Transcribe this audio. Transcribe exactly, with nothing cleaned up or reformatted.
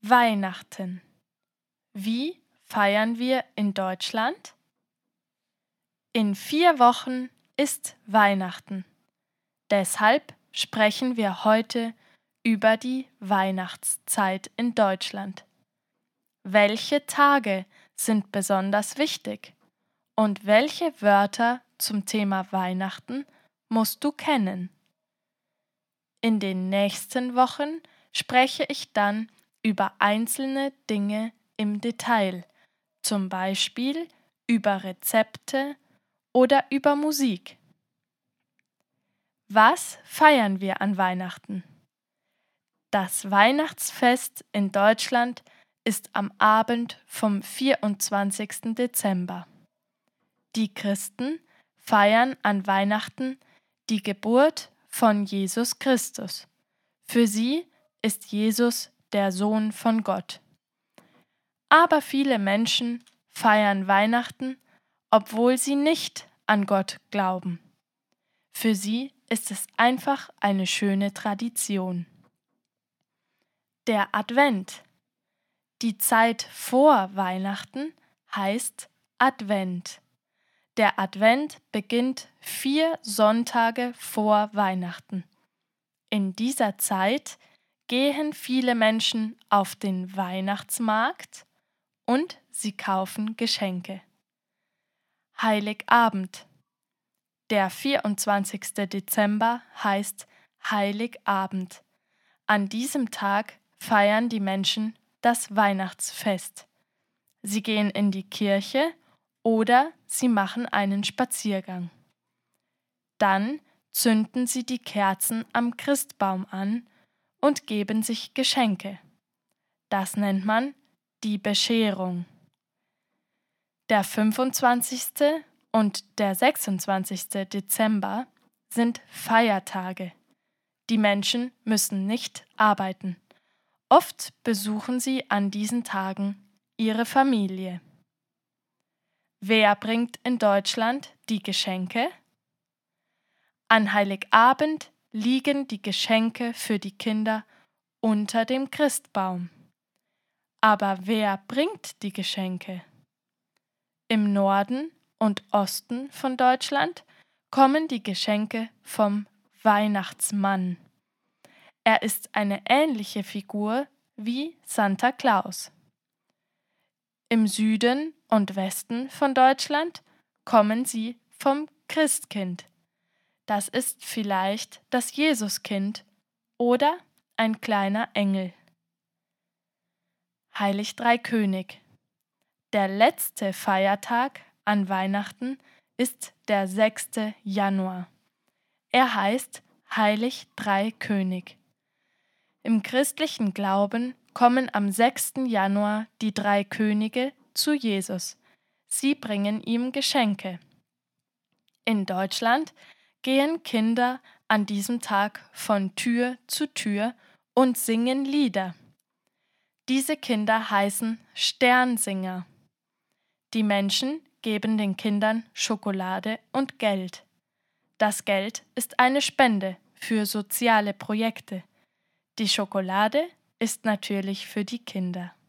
Weihnachten. Wie feiern wir in Deutschland? In vier Wochen ist Weihnachten. Deshalb sprechen wir heute über die Weihnachtszeit in Deutschland. Welche Tage sind besonders wichtig und welche Wörter zum Thema Weihnachten musst du kennen? In den nächsten Wochen spreche ich dann über einzelne Dinge im Detail, zum Beispiel über Rezepte oder über Musik. Was feiern wir an Weihnachten? Das Weihnachtsfest in Deutschland ist am Abend vom vierundzwanzigsten Dezember. Die Christen feiern an Weihnachten die Geburt von Jesus Christus. Für sie ist Jesus der Sohn von Gott. Aber viele Menschen feiern Weihnachten, obwohl sie nicht an Gott glauben. Für sie ist es einfach eine schöne Tradition. Der Advent. Die Zeit vor Weihnachten heißt Advent. Der Advent beginnt vier Sonntage vor Weihnachten. In dieser Zeit gehen viele Menschen auf den Weihnachtsmarkt und sie kaufen Geschenke. Heiligabend. Der vierundzwanzigste Dezember heißt Heiligabend. An diesem Tag feiern die Menschen das Weihnachtsfest. Sie gehen in die Kirche oder sie machen einen Spaziergang. Dann zünden sie die Kerzen am Christbaum an und geben sich Geschenke. Das nennt man die Bescherung. Der fünfundzwanzigste und der sechsundzwanzigste Dezember sind Feiertage. Die Menschen müssen nicht arbeiten. Oft besuchen sie an diesen Tagen ihre Familie. Wer bringt in Deutschland die Geschenke? An Heiligabend liegen die Geschenke für die Kinder unter dem Christbaum. Aber wer bringt die Geschenke? Im Norden und Osten von Deutschland kommen die Geschenke vom Weihnachtsmann. Er ist eine ähnliche Figur wie Santa Claus. Im Süden und Westen von Deutschland kommen sie vom Christkind. Das ist vielleicht das Jesuskind oder ein kleiner Engel. Heilig-Drei-König. Der letzte Feiertag an Weihnachten ist der sechste Januar. Er heißt Heilig-Drei-König. Im christlichen Glauben kommen am sechsten Januar die drei Könige zu Jesus. Sie bringen ihm Geschenke. In Deutschland gehen Kinder an diesem Tag von Tür zu Tür und singen Lieder. Diese Kinder heißen Sternsinger. Die Menschen geben den Kindern Schokolade und Geld. Das Geld ist eine Spende für soziale Projekte. Die Schokolade ist natürlich für die Kinder.